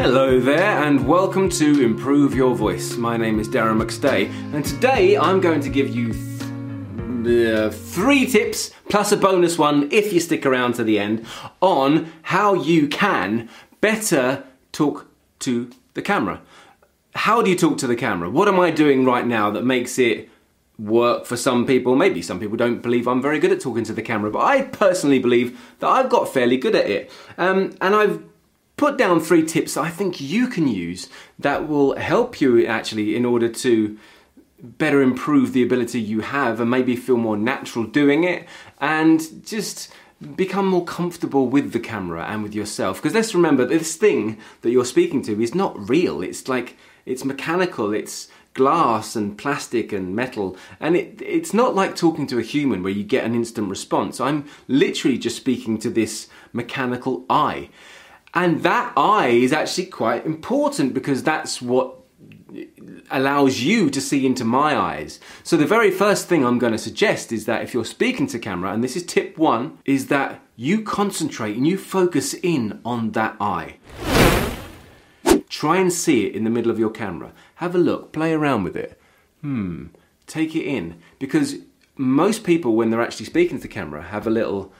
Hello there and welcome to Improve Your Voice. My name is Darren McStay and today I'm going to give you three tips plus a bonus one if you stick around to the end on how you can better talk to the camera. How do you talk to the camera? What am I doing right now that makes it work for some people? Maybe some people don't believe I'm very good at talking to the camera, but I personally believe that I've got fairly good at it. And I've put down three tips that I think you can use that will help you actually in order to better improve the ability you have and maybe feel more natural doing it and just become more comfortable with the camera and with yourself. Because let's remember, this thing that you're speaking to is not real. It's mechanical, it's glass and plastic and metal, and it's not like talking to a human where you get an instant response. I'm literally just speaking to this mechanical eye. And that eye is actually quite important because that's what allows you to see into my eyes. So the very first thing I'm going to suggest is that if you're speaking to camera, and this is tip one, is that you concentrate and you focus in on that eye. Try and see it in the middle of your camera. Have a look, play around with it. Take it in. Because most people, when they're actually speaking to the camera, have a little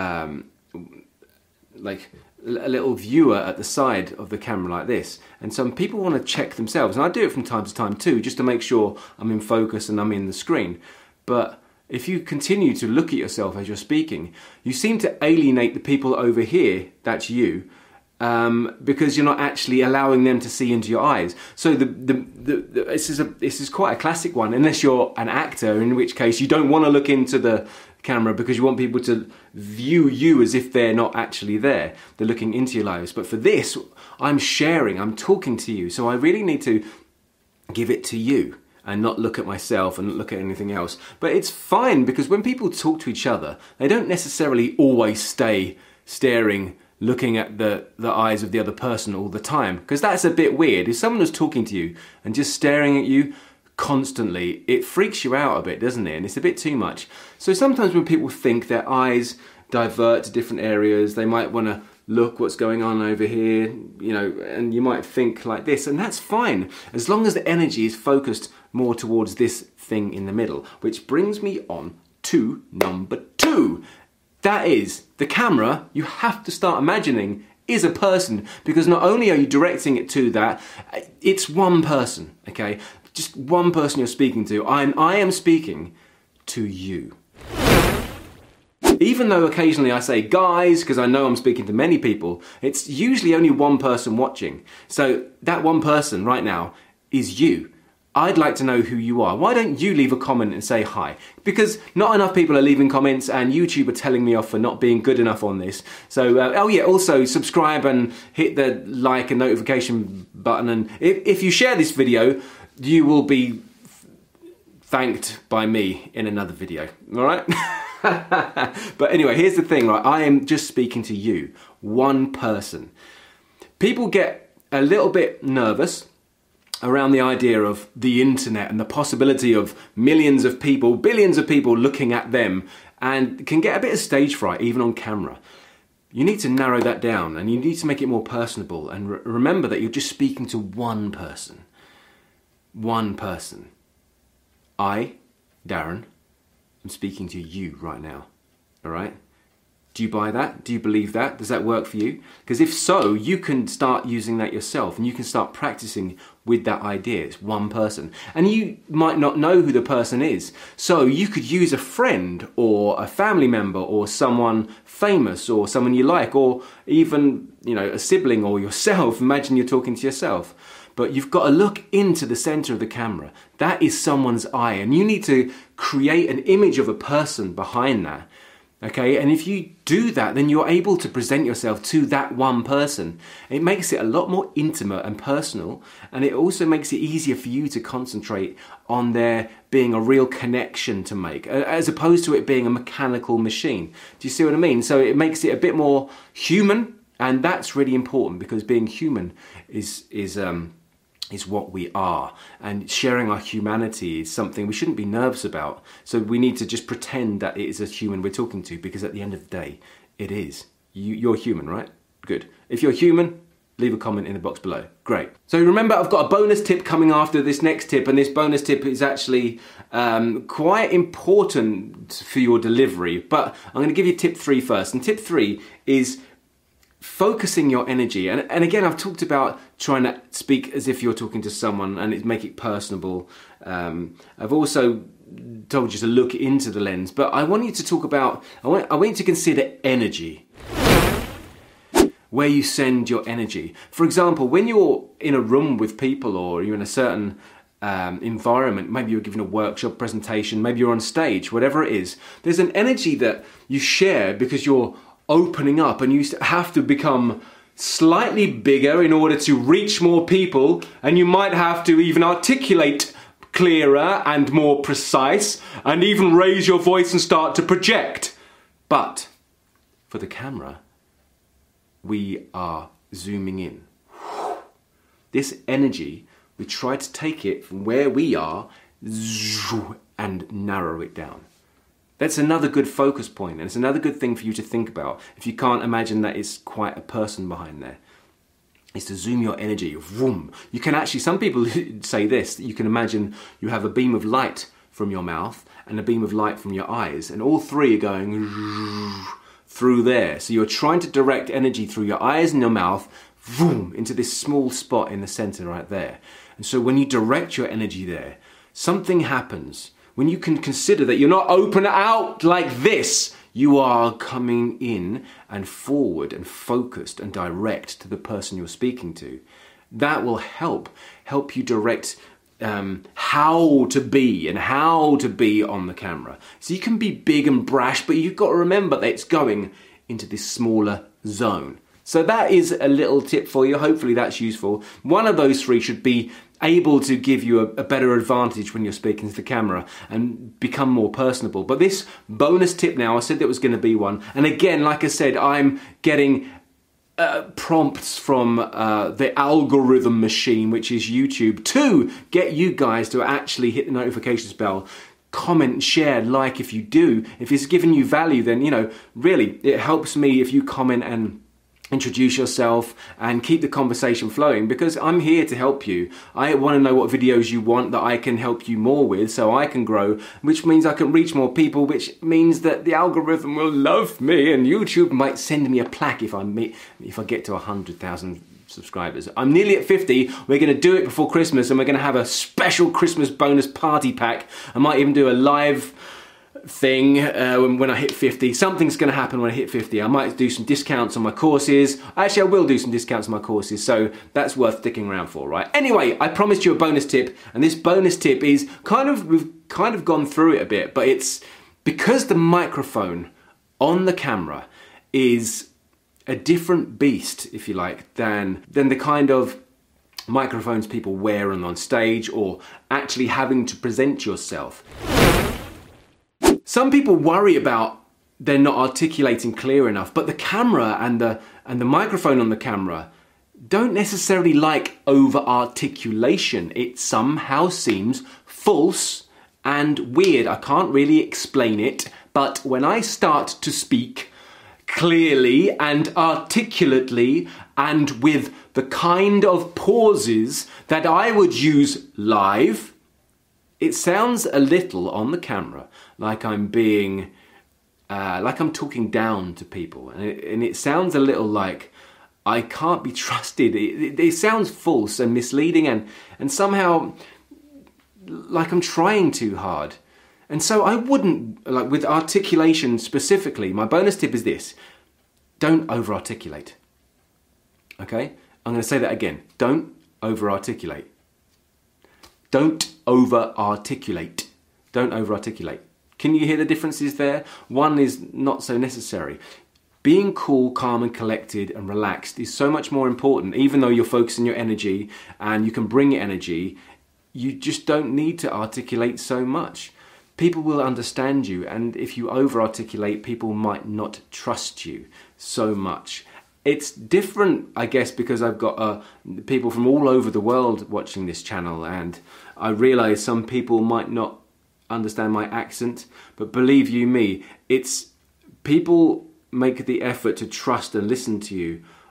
viewer at the side of the camera like this, and some people want to check themselves, and I do it from time to time too, just to make sure I'm in focus and I'm in the screen. But if you continue to look at yourself as you're speaking, you seem to alienate the people over here, that's you, because you're not actually allowing them to see into your eyes. So this is quite a classic one, unless you're an actor, in which case you don't want to look into the camera because you want people to view you as if they're not actually there. They're looking into your lives. But for this, I'm sharing, I'm talking to you. So I really need to give it to you and not look at myself and look at anything else. But it's fine because when people talk to each other, they don't necessarily always stay staring, looking at the eyes of the other person all the time, because that's a bit weird. If someone was talking to you and just staring at you constantly, it freaks you out a bit, doesn't it? And it's a bit too much. So sometimes when people think their eyes divert to different areas, they might want to look what's going on over here, and you might think like this, and that's fine, as long as the energy is focused more towards this thing in the middle. Which brings me on to number two. That is, the camera, you have to start imagining, is a person, because not only are you directing it to that, it's one person, okay? Just one person you're speaking to. I am speaking to you. Even though occasionally I say guys, because I know I'm speaking to many people, it's usually only one person watching. So that one person right now is you. I'd like to know who you are. Why don't you leave a comment and say hi? Because not enough people are leaving comments, and YouTube are telling me off for not being good enough on this. So, also subscribe and hit the like and notification button. And if you share this video, you will be thanked by me in another video, all right? But anyway, here's the thing, right? I am just speaking to you, one person. People get a little bit nervous around the idea of the internet and the possibility of millions of people, billions of people looking at them, and can get a bit of stage fright even on camera. You need to narrow that down, and you need to make it more personable, and remember that you're just speaking to one person. One person. I, Darren, am speaking to you right now. All right? Do you buy that? Do you believe that? Does that work for you? Because if so, you can start using that yourself, and you can start practicing with that idea. It's one person. And you might not know who the person is. So you could use a friend or a family member or someone famous or someone you like, or even, a sibling or yourself. Imagine you're talking to yourself. But you've got to look into the center of the camera. That is someone's eye, and you need to create an image of a person behind that. Okay, and if you do that, then you're able to present yourself to that one person. It makes it a lot more intimate and personal, and it also makes it easier for you to concentrate on there being a real connection to make, as opposed to it being a mechanical machine. Do you see what I mean? So it makes it a bit more human, and that's really important, because being human is what we are, and sharing our humanity is something we shouldn't be nervous about. So we need to just pretend that it is a human we're talking to, because at the end of the day, it is. You're human, right? Good. If you're human, leave a comment in the box below. Great. So remember, I've got a bonus tip coming after this next tip, and this bonus tip is actually quite important for your delivery. But I'm going to give you tip 3 first. And tip 3 is focusing your energy. And again, I've talked about trying to speak as if you're talking to someone and make it personable. I've also told you to look into the lens, but I want you to talk about, I want you to consider energy. Where you send your energy. For example, when you're in a room with people or you're in a certain environment, maybe you're giving a workshop presentation, maybe you're on stage, whatever it is, there's an energy that you share because you're opening up and you have to become slightly bigger in order to reach more people, and you might have to even articulate clearer and more precise and even raise your voice and start to project. But for the camera, we are zooming in. This energy, we try to take it from where we are and narrow it down. That's another good focus point, and it's another good thing for you to think about if you can't imagine that it's quite a person behind there. Is to zoom your energy. Vroom. You can actually, some people say this, that you can imagine you have a beam of light from your mouth and a beam of light from your eyes, and all three are going through there. So you're trying to direct energy through your eyes and your mouth, vroom, into this small spot in the center right there. And so when you direct your energy there, something happens. When you can consider that you're not open out like this, you are coming in and forward and focused and direct to the person you're speaking to. That will help you direct how to be and how to be on the camera. So you can be big and brash, but you've got to remember that it's going into this smaller zone. So that is a little tip for you. Hopefully that's useful. One of those 3 should be able to give you a better advantage when you're speaking to the camera and become more personable. But this bonus tip now, I said there was going to be one. And again, like I said, I'm getting prompts from the algorithm machine, which is YouTube, to get you guys to actually hit the notifications bell, comment, share, like if you do. If it's giving you value, then, you know, really, it helps me if you comment and introduce yourself and keep the conversation flowing, because I'm here to help you. I want to know what videos you want that I can help you more with so I can grow, which means I can reach more people, which means that the algorithm will love me and YouTube might send me a plaque if I get to 100,000 subscribers. I'm nearly at 50. We're going to do it before Christmas, and we're going to have a special Christmas bonus party pack. I might even do a live thing when I hit 50. Something's going to happen when I hit 50. I might do some discounts on my courses. Actually, I will do some discounts on my courses, so that's worth sticking around for, right? Anyway, I promised you a bonus tip, and this bonus tip is we've kind of gone through it a bit, but it's because the microphone on the camera is a different beast, if you like, than the kind of microphones people wear on stage or actually having to present yourself. Some people worry about they're not articulating clear enough, but the camera and the microphone on the camera don't necessarily like over-articulation. It somehow seems false and weird. I can't really explain it, but when I start to speak clearly and articulately and with the kind of pauses that I would use live, it sounds a little on the camera like I'm being, like I'm talking down to people. And it sounds a little like I can't be trusted. It sounds false and misleading and somehow like I'm trying too hard. And so I wouldn't, like with articulation specifically, my bonus tip is this: don't over-articulate. Okay? I'm going to say that again. Don't over-articulate. Don't over-articulate. Don't over-articulate. Can you hear the differences there? One is not so necessary. Being cool, calm and collected and relaxed is so much more important. Even though you're focusing your energy and you can bring energy, you just don't need to articulate so much. People will understand you, and if you over-articulate, people might not trust you so much. It's different, I guess, because I've got people from all over the world watching this channel, and I realise some people might not understand my accent, but believe you me, it's people make the effort to trust and listen to you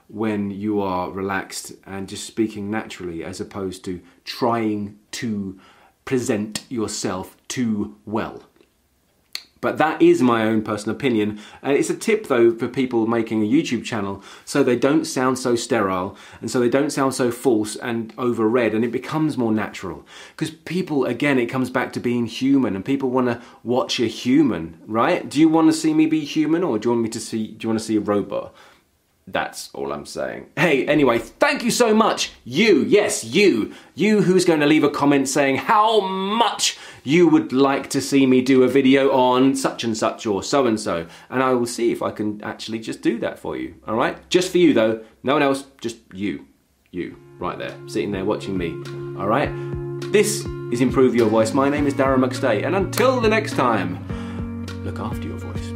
when you are relaxed and just speaking naturally, as opposed to trying to present yourself too well. But that is my own personal opinion. And it's a tip though for people making a YouTube channel, so they don't sound so sterile and so they don't sound so false and over-read, and it becomes more natural. Because people, again, it comes back to being human, and people want to watch a human, right? Do you want to see me be human, or do you want to see a robot? That's all I'm saying. Hey, anyway, thank you so much. You, yes, you who's going to leave a comment saying how much you would like to see me do a video on such and such or so and so. And I will see if I can actually just do that for you, all right? Just for you though, no one else, just you right there, sitting there watching me, all right? This is Improve Your Voice. My name is Darren McStay, and until the next time, look after your voice.